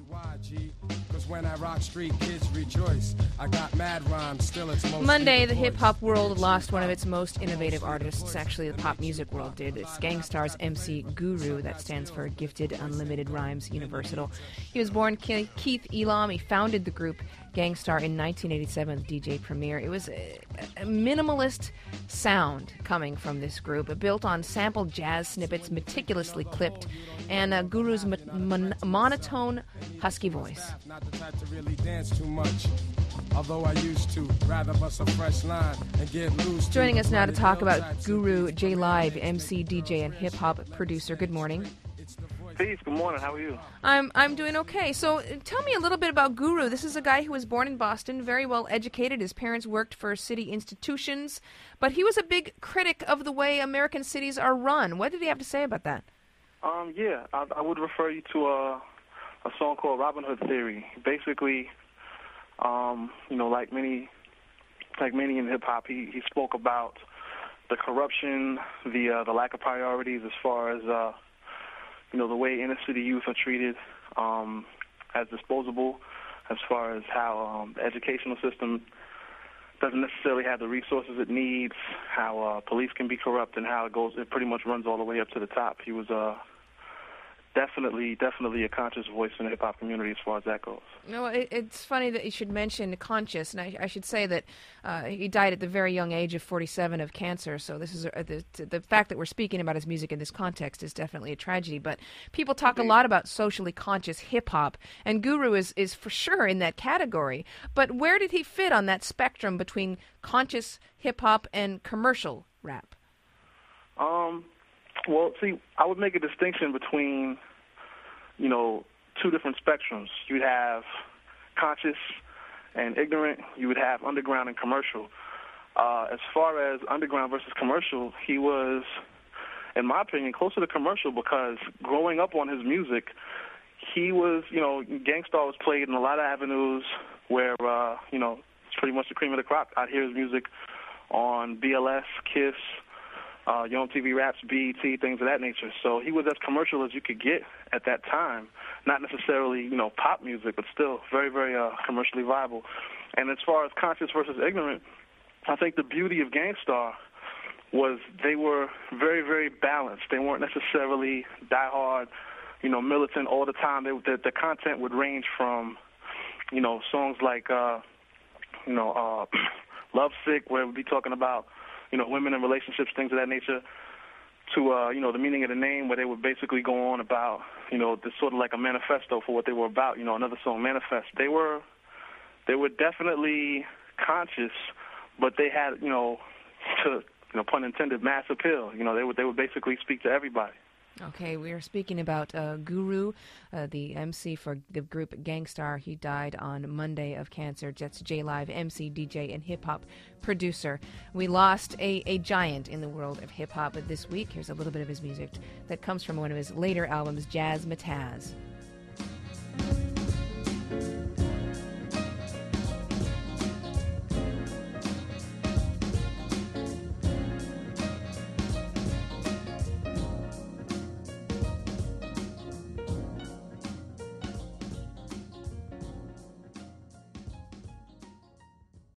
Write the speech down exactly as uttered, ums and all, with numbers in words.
Monday, the hip-hop world lost one of its most innovative artists. Actually, the pop music world did. It's Gang Starr's M C Guru, that stands for Gifted Unlimited Rhymes Universal. He was born Keith Elam. He founded the group Gang Starr in nineteen eighty-seven with D J Premier. It was a, a minimalist sound coming from this group, built on sampled jazz snippets, meticulously clipped, and uh, Guru's mo- mon- monotone, husky voice. Not the type to really dance too much, although I used to rather bust a fresh line and get loose. Joining us now to talk about Guru, J Live, M C, D J, and hip hop producer. Good morning. Peace. Good morning. How are you? I'm I'm doing okay. So tell me a little bit about Guru. This is a guy who was born in Boston, very well educated. His parents worked for city institutions, but he was a big critic of the way American cities are run. What did he have to say about that? Um, yeah, I, I would refer you to a, a song called Robin Hood Theory. Basically, um, you know, like many, like many in hip hop, he, he spoke about the corruption, the uh, the lack of priorities as far as uh, you know, the way inner city youth are treated um, as disposable, as far as how um, the educational system doesn't necessarily have the resources it needs, how uh, police can be corrupt, and how it goes. It pretty much runs all the way up to the top. He was uh, definitely, definitely a conscious voice in the hip hop community as far as that goes. No, it, it's funny that you should mention conscious, and I, I should say that uh, he died at the very young age of forty-seven of cancer. So this is a, the the fact that we're speaking about his music in this context is definitely a tragedy. But people talk a lot about socially conscious hip hop, and Guru is is for sure in that category. But where did he fit on that spectrum between conscious hip hop and commercial rap? Um. Well, see, I would make a distinction between, you know, two different spectrums. You'd have conscious and ignorant. You would have underground and commercial. Uh, as far as underground versus commercial, he was, in my opinion, closer to commercial because growing up on his music, he was, you know, Gang Starr was played in a lot of avenues where, uh, you know, it's pretty much the cream of the crop. I'd hear his music on B L S, KISS, Uh, Yo M T V Raps, B E T, things of that nature. So he was as commercial as you could get at that time. Not necessarily, you know, pop music, but still very, very uh, commercially viable. And as far as conscious versus ignorant, I think the beauty of Gang Starr was they were very, very balanced. They weren't necessarily diehard, you know, militant all the time. They, the, the content would range from, you know, songs like, uh, you know, uh, Love Sick, where we'd be talking about, you know, women in relationships, things of that nature, to, uh, you know, the meaning of the name, where they would basically go on about, you know, this sort of like a manifesto for what they were about, you know, another song, Manifest. They were, they were definitely conscious, but they had, you know, to, you know, pun intended, mass appeal. You know, they would, they would basically speak to everybody. Okay, we are speaking about uh, Guru, uh, the M C for the group Gang Starr. He died on Monday of cancer. That's J Live, M C, D J, and hip-hop producer. We lost a, a giant in the world of hip-hop this week. Here's a little bit of his music that comes from one of his later albums, Jazz Mataz.